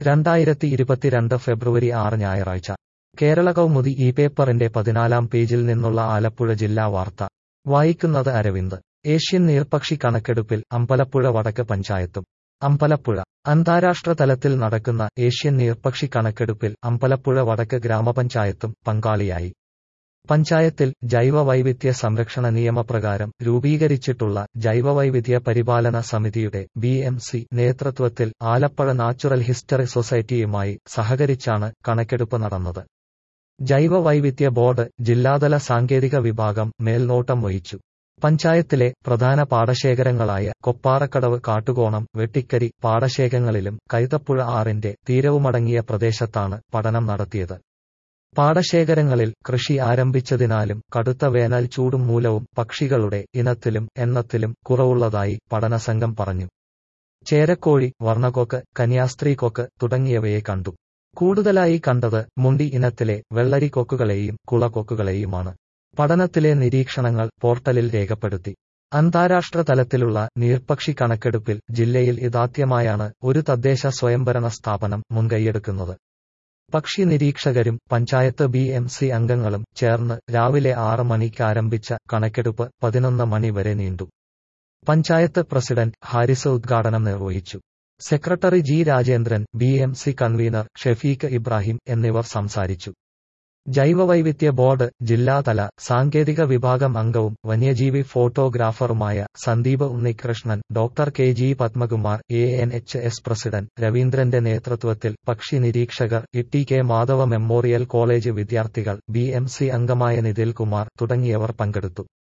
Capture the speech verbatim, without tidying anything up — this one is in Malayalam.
രണ്ടായിരത്തി ഇരുപത്തിരണ്ട് ഫെബ്രുവരി ആറ് ഞായറാഴ്ച കേരള കൗമുദി ഈ പേപ്പറിന്റെ പതിനാലാം പേജിൽ നിന്നുള്ള ആലപ്പുഴ ജില്ലാ വാർത്ത വായിക്കുന്നത് അരവിന്ദ്. ഏഷ്യൻ നീർപക്ഷി കണക്കെടുപ്പിൽ അമ്പലപ്പുഴ വടക്ക് പഞ്ചായത്തും. അമ്പലപ്പുഴ അന്താരാഷ്ട്ര തലത്തിൽ നടക്കുന്ന ഏഷ്യൻ നീർപക്ഷി കണക്കെടുപ്പിൽ അമ്പലപ്പുഴ വടക്ക് ഗ്രാമപഞ്ചായത്തും പങ്കാളിയായി. പഞ്ചായത്തിൽ ജൈവവൈവിധ്യ സംരക്ഷണ നിയമപ്രകാരം രൂപീകരിച്ചിട്ടുള്ള ജൈവവൈവിധ്യ പരിപാലന സമിതിയുടെ ബി എം സി നേതൃത്വത്തിൽ ആലപ്പുഴ നാച്ചുറൽ ഹിസ്റ്ററി സൊസൈറ്റിയുമായി സഹകരിച്ചാണ് കണക്കെടുപ്പ് നടന്നത്. ജൈവവൈവിധ്യ ബോർഡ് ജില്ലാതല സാങ്കേതിക വിഭാഗം മേൽനോട്ടം വഹിച്ചു. പഞ്ചായത്തിലെ പ്രധാന പാടശേഖരങ്ങളായ കൊപ്പാറക്കടവ്, കാട്ടുകോണം, വെട്ടിക്കരി പാടശേഖരങ്ങളിലും കൈതപ്പുഴ ആറിന്റെ തീരവുമടങ്ങിയ പ്രദേശത്താണ് പഠനം നടത്തിയത്. പാടശേഖരങ്ങളിൽ കൃഷി ആരംഭിച്ചതിനാലും കടുത്ത വേനൽ ചൂടും മൂലവും പക്ഷികളുടെ ഇനത്തിലും എണ്ണത്തിലും കുറവുള്ളതായി പഠനസംഘം പറഞ്ഞു. ചേരക്കോഴി, വർണ്ണക്കൊക്ക്, കന്യാസ്ത്രീക്കൊക്ക് തുടങ്ങിയവയെ കണ്ടു. കൂടുതലായി കണ്ടത് മുണ്ടി ഇനത്തിലെ വെള്ളരിക്കൊക്കുകളെയും കുളക്കൊക്കുകളെയുമാണ്. പഠനത്തിലെ നിരീക്ഷണങ്ങൾ പോർട്ടലിൽ രേഖപ്പെടുത്തി. അന്താരാഷ്ട്ര തലത്തിലുള്ള നീർപക്ഷി കണക്കെടുപ്പിൽ ജില്ലയിൽ ഇതാദ്യമായാണ് ഒരു തദ്ദേശ സ്വയംഭരണ സ്ഥാപനം മുൻകൈയെടുക്കുന്നത്. പക്ഷി നിരീക്ഷകരും പഞ്ചായത്ത് ബി എം സി അംഗങ്ങളും ചേർന്ന് രാവിലെ ആറ് മണിക്ക് ആരംഭിച്ച കണക്കെടുപ്പ് പതിനൊന്ന് മണി വരെ നീണ്ടു. പഞ്ചായത്ത് പ്രസിഡന്റ് ഹാരിസ് ഉദ്ഘാടനം നിർവഹിച്ചു. Secretary G Rajendran, B M C convener Shefeeq Ibrahim എന്നിവർ സംസാരിച്ചു. ജൈവവൈവിധ്യ ബോർഡ് ജില്ലാതല സാങ്കേതിക വിഭാഗം അംഗവും വന്യജീവി ഫോട്ടോഗ്രാഫറുമായ Sandeep Unnikrishnan, doctor K G Padmakumar, A N H S president രവീന്ദ്രന്റെ നേതൃത്വത്തിൽ പക്ഷി നിരീക്ഷകർ, E T K Madhava memorial college വിദ്യാർത്ഥികൾ, ബി എം സി അംഗമായ നിതിൽ കുമാർ തുടങ്ങിയവർ പങ്കെടുത്തു.